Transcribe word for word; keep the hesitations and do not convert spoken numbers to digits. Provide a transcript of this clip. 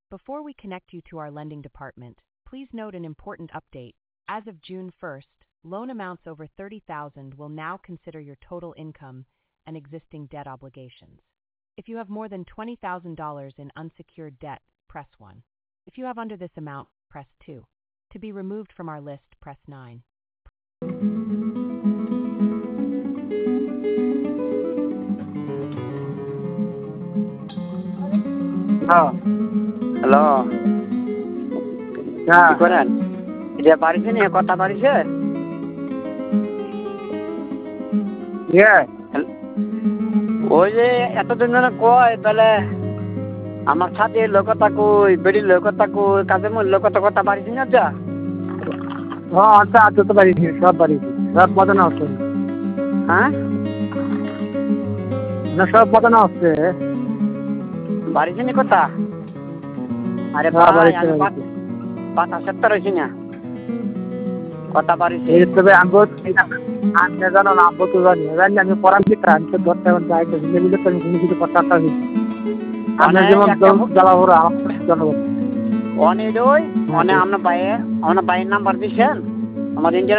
Before we connect you to our lending department, please note an important update. As of June first, loan amounts over thirty thousand dollars will now consider your total income and existing debt obligations. If you have more than twenty thousand dollars in unsecured debt, press one. If you have under this amount, press two. To be removed from our list, press nine. হ্যাঁ hello হ্যাঁ কি করেন? এটা বাড়িছে নিয়ে কথা বাড়িছে? ইয়ে ওই যে এতদিন ধরে কয় তাহলে আমার সাথে লোকতা কই বেড়ির লোকতা কই কাজে মূল লোকতা কথা বাড়িছে না যা হ্যাঁ আচ্ছা আচ্ছা তো বাড়িছি সব বাড়িছি সব মদনা হচ্ছে হ্যাঁ না সব মদনা হচ্ছে বাড়িছে নি কথা? আরে হ্যাঁ, ভাই বাড়িছে, আমি বাড়িছে। পাঁচ সত্তর হয়েছি না কথা বাড়িছে। এই তবে আঙ্গো আমি জানো না আব্বু তো জানি জানি আমি পড়াম কি আমি তো ধরতে এখন যাই তো বুঝে বুঝে তো কোনো কিছু কথা একটা হয়েছি আমরা যেমন জ্বালা ভরা আমার জনগণ অনেক ওই মানে আপনার ভাইয়ের আপনার ভাইয়ের নাম্বার দিচ্ছেন আমার ইন্ডিয়ান